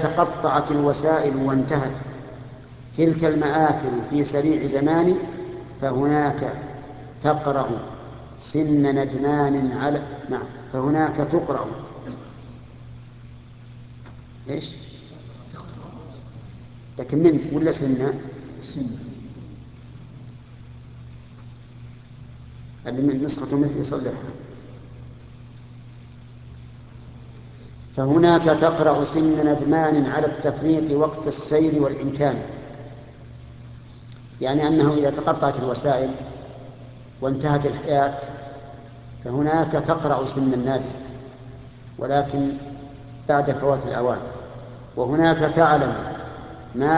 تقطعت الوسائل وانتهت تلك المآكل في سريع زمان فهناك تقرأ سن ندمان على نعم فهناك تقرأ ايش لكن من ولا سنة اللي من نسخة مثل يصلحها فهناك تقرأ سن ندمان على التفريط وقت السير والإمكان، يعني أنه إذا تقطعت الوسائل وانتهت الحياة فهناك تقرأ سن النادم ولكن بعد فوات الأوان، وهناك تعلم ما